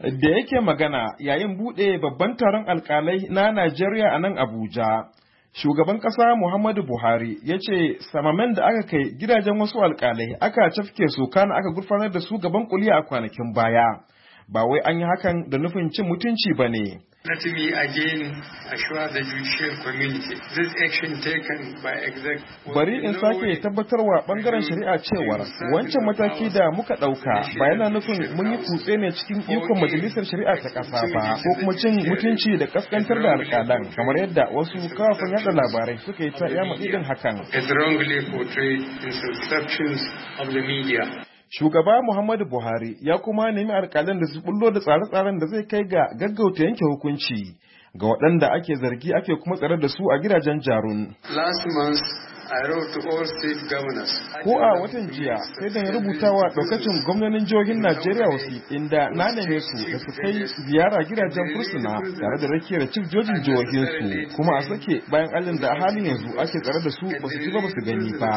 Da yake magana yayin buɗe babban taron alkalai na Najeriya a nan Abuja, shugaban ƙasa Muhammadu Buhari ya ce samamen da aka kai gidajen wasu alkalai aka cafke su kana aka gurfanar da su gaban kuliya a kwanakin baya. Ba wai an yi hakan da nufin cin mutunci ba ne. Let me again assure the judicial community this action taken by Bari in sake tabbatarwa bangaren shari'a cewar wancan mataki da muka ɗauka ba yana nufin mun yi kutse ne cikin ikon majalisar shari'a ta ƙasa ba ko kuma cin mutunci da kaskantar da alƙalan kamar yadda wasu kafafen yada labarai suka yi ta yama irin hakan. Shugaba Muhammadu Buhari ya kuma nemi alƙalan da su bullo da tsare-tsaren da zai kai ga gaggauta yanke hukunci ga waɗanda ake zargi ake kuma tsare da su a gidajen jarun. Ko a watan jiya sai da ya rubuta wa ɗaukacin gwamnonin jihohin Najeriya wasu inda na neme su da su kai ziyara gidajen fursuna tare da rakiyar cif jojin jihohinsu kuma a sake bayan alin da a halin yanzu ake tsare da su ba su ji ba su gani ba.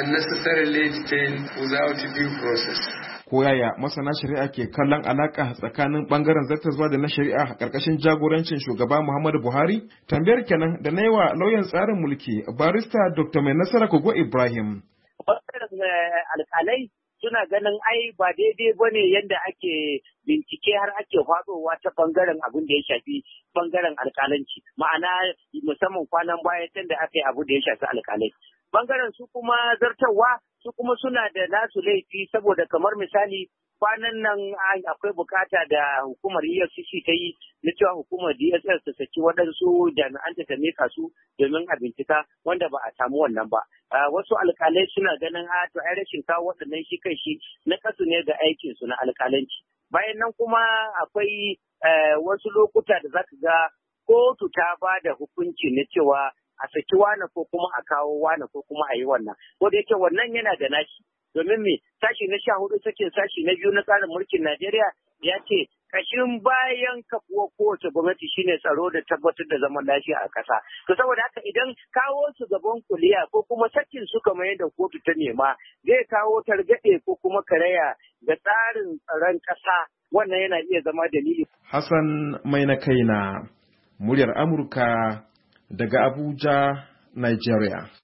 Ko yaya masana shari'a ke kallon alaka tsakanin bangaren zartaswa da na shari'a a ƙarƙashin jagorancin shugaba Muhammadu Buhari? Tambayar kenan da na yi wa lauyan tsarin mulki barista Dr. Mai Nasara Kogo Ibrahim. Alƙalai suna ganin ai ba daidai ba ne yadda ake bincike har ake faɗowa ta bangaren abin da ya shafi bangaren alƙalanci. Ma'ana musamman kwanan baya can da aka yi abu da ya shafi alƙalai. Bangaren su kuma zartarwa su kuma suna da nasu laifi saboda kamar misali kwanan nan akwai bukata da hukumar EFCC ta yi na cewa hukumar DSS ta saki waɗansu jami'an ta mika su domin a bincika wanda ba a samu wannan ba. Wasu alkalai suna ganin to ai rashin kawo waɗannan shi kai shi na kasu ne ga aikin su na alkalanci. Bayan nan kuma akwai wasu lokuta da zaka ga kotu ta ba da hukunci na cewa a saki wane ko kuma a kawo wane ko kuma a yi wannan. Ko da yake wannan yana da nashi. Domin me sashi na 14 sakin sashi na 2 na tsarin mulkin Najeriya ya ce kashin bayan kafuwar kowace gwamnati shine tsaro da tabbatar da zaman lafiya a ƙasa. To saboda haka idan kawo su gaban kuliya ko kuma sakin su kamar yadda kotu ta nema zai kawo targaɗe ko kuma karaya ga tsarin tsaron ƙasa wannan yana iya zama dalili. Hassan mai na kaina muryar Amurka daga Abuja, Nigeria.